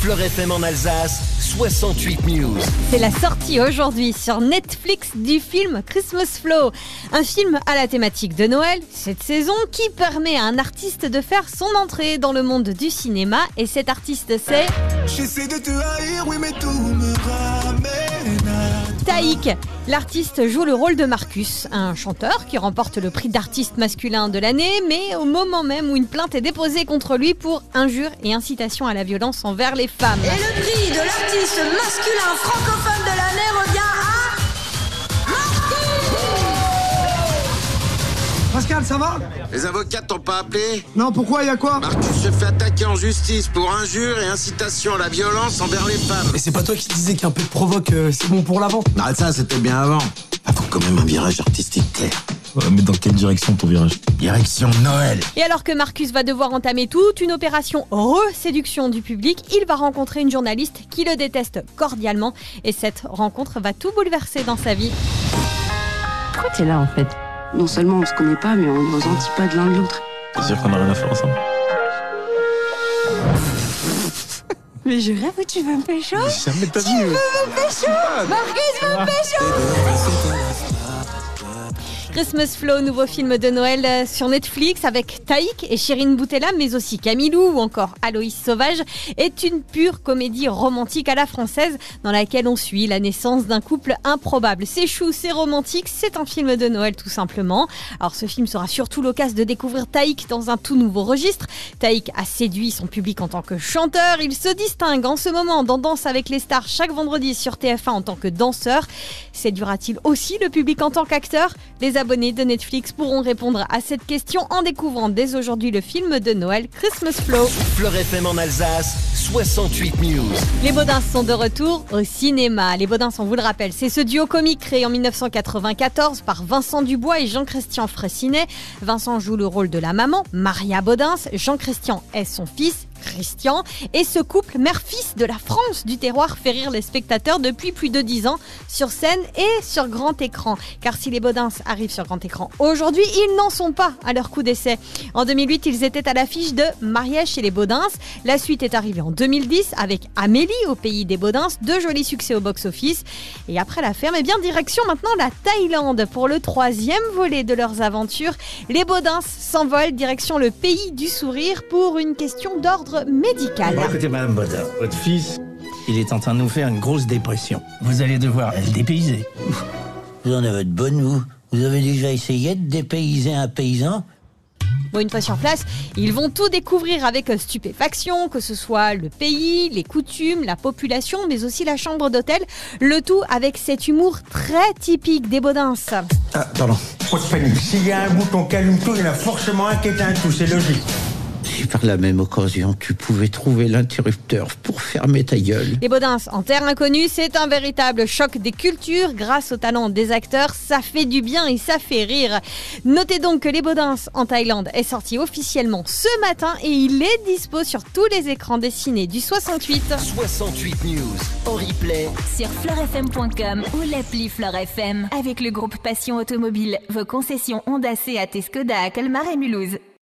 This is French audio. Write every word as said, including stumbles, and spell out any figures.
Fleur F M en Alsace, soixante-huit News. C'est la sortie aujourd'hui sur Netflix du film Christmas Flow, un film à la thématique de Noël cette saison qui permet à un artiste de faire son entrée dans le monde du cinéma. Et cet artiste, c'est J'essaie de te haïr, oui mais tout me ramène à Taïk. L'artiste joue le rôle de Marcus, un chanteur qui remporte le prix d'artiste masculin de l'année, mais au moment même où une plainte est déposée contre lui pour injures et incitation à la violence envers les femmes. Et le prix de l'artiste masculin francophone de l'année revient à... Pascal, ça va? Les avocats t'ont pas appelé? Non, pourquoi, y a quoi? Marcus se fait attaquer en justice pour injure et incitation à la violence envers les femmes. Mais c'est pas toi qui disais qu'un peu de provoque, euh, c'est bon pour l'avant? Arrête ça, c'était bien avant. Ah, faut quand même un virage artistique clair. Ouais, mais dans quelle direction ton virage? Direction Noël. Et alors que Marcus va devoir entamer toute une opération re-séduction du public, il va rencontrer une journaliste qui le déteste cordialement. Et cette rencontre va tout bouleverser dans sa vie. Pourquoi t'es là en fait? Non seulement on se connaît pas, mais on est aux antipades l'un de l'autre. C'est sûr qu'on a rien à faire ensemble. Mais je rêve où tu veux me pécho? Jamais t'as vu. Tu veux me pécho? Marcus veut me pécho! Christmas Flow, nouveau film de Noël sur Netflix avec Taïk et Chérine Boutella, mais aussi Camilou ou encore Aloïs Sauvage, est une pure comédie romantique à la française dans laquelle on suit la naissance d'un couple improbable. C'est chou, c'est romantique, c'est un film de Noël tout simplement. Alors ce film sera surtout l'occasion de découvrir Taïk dans un tout nouveau registre. Taïk a séduit son public en tant que chanteur. Il se distingue en ce moment dans Danse avec les stars chaque vendredi sur T F un en tant que danseur. Séduira-t-il aussi le public en tant qu'acteur? Les abonnés de Netflix pourront répondre à cette question en découvrant dès aujourd'hui le film de Noël Christmas Flow. Fleur F M en Alsace, soixante-huit News. Les Baudins sont de retour au cinéma. Les Baudins, on vous le rappelle, c'est ce duo comique créé en dix-neuf cent quatre-vingt-quatorze par Vincent Dubois et Jean-Christian Fraissinet. Vincent joue le rôle de la maman, Maria Baudins. Jean-Christian est son fils, Christian, et ce couple mère-fils de la France du terroir fait rire les spectateurs depuis plus de dix ans sur scène et sur grand écran. Car si les Baudins arrivent sur grand écran aujourd'hui, ils n'en sont pas à leur coup d'essai. En deux mille huit, ils étaient à l'affiche de Mariage chez les Baudins. La suite est arrivée en deux mille dix avec Amélie au pays des Baudins, deux jolis succès au box-office. Et après la ferme, eh bien direction maintenant la Thaïlande pour le troisième volet de leurs aventures. Les Baudins s'envolent direction le pays du sourire pour une question d'ordre médical. Bon, écoutez, Madame Baudin, votre fils, il est en train de nous faire une grosse dépression. Vous allez devoir le dépayser. Vous en avez de bonnes, vous. Vous avez déjà essayé de dépayser un paysan? Bon, une fois sur place, ils vont tout découvrir avec stupéfaction, que ce soit le pays, les coutumes, la population, mais aussi la chambre d'hôtel. Le tout avec cet humour très typique des Baudins. Ah, pardon. Pas de panique. S'il y a un bouton calume-tout, il y en a forcément un qui est un tout, c'est logique. Si par la même occasion, tu pouvais trouver l'interrupteur pour fermer ta gueule. Les Baudins en terre inconnue, c'est un véritable choc des cultures. Grâce au talent des acteurs, ça fait du bien et ça fait rire. Notez donc que Les Baudins en Thaïlande est sorti officiellement ce matin et il est dispo sur tous les écrans dessinés du soixante-huit. soixante-huit News en replay sur fleur f m point com ou l'appli Fleur F M. Avec le groupe Passion Automobile, vos concessions Honda, Seat et Skoda à Colmar et Mulhouse.